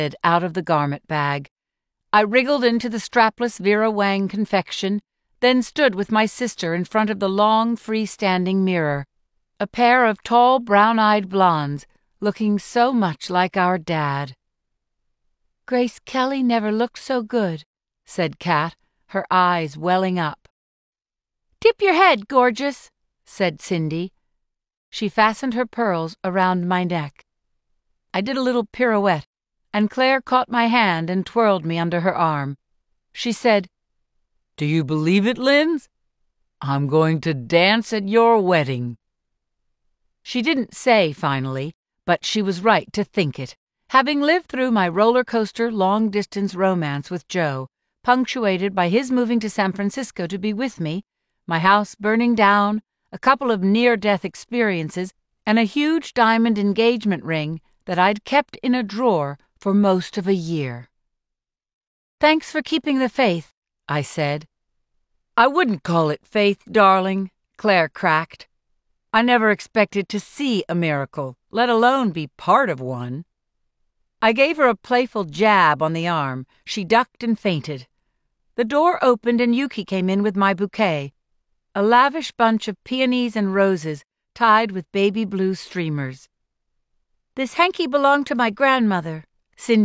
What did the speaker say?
out of the garment bag. I wriggled into the strapless Vera Wang confection, then stood with my sister in front of the long, freestanding mirror, a pair of tall, brown-eyed blondes, looking so much like our dad. "Grace Kelly never looked so good," said Kat, her eyes welling up. "Tip your head, gorgeous," said Cindy. She fastened her pearls around my neck. I did a little pirouette, and Claire caught my hand and twirled me under her arm. She said, "Do you believe it, Linz? I'm going to dance at your wedding." She didn't say finally, but she was right to think it, having lived through my roller coaster long-distance romance with Joe, punctuated by his moving to San Francisco to be with me, my house burning down, a couple of near-death experiences, and a huge diamond engagement ring that I'd kept in a drawer for most of a year. "Thanks for keeping the faith," I said. "I wouldn't call it faith, darling," Claire cracked. "I never expected to see a miracle, let alone be part of one." I gave her a playful jab on the arm. She ducked and fainted. The door opened and Yuki came in with my bouquet, a lavish bunch of peonies and roses tied with baby blue streamers. "This hanky belonged to my grandmother," Cindy